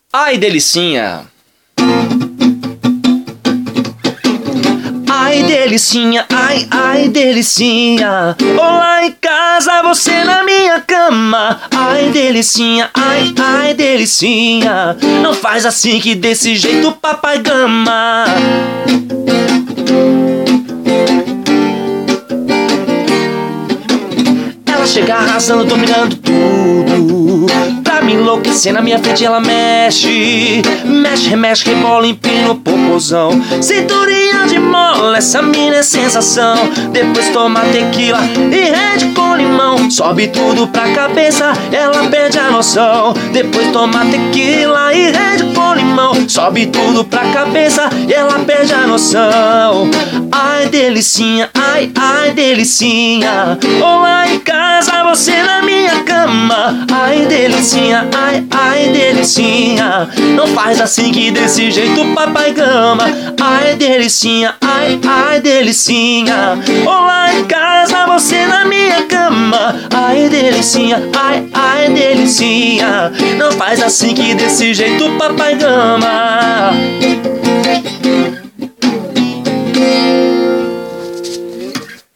Ai, delicinha. Ai, delicinha, ai, ai, delicinha. Olá em casa, você na minha cama. Ai, delicinha, ai, ai, delicinha. Não faz assim que desse jeito papai gama. Ela chega arrasando, dominando tudo. Pra me enlouquecer na minha frente ela mexe. Mexe, remexe, rebola, empina o popozão. Cinturinha de mola, essa mina é sensação. Depois toma tequila e rende com limão. Sobe tudo pra cabeça, ela perde a noção. Depois toma tequila e rende com limão. Sobe tudo pra cabeça, ela perde a noção. Ai, delicinha, ai, ai, delicinha. Olá em casa, você na minha cama. Ai, delicinha, ai, ai, delicinha. Não faz assim que desse jeito papai gama. Ai, delicinha, ai, ai, delicinha. Olá em casa, você na minha cama. Ai, delicinha, ai, ai, delicinha. Não faz assim que desse jeito papai gama.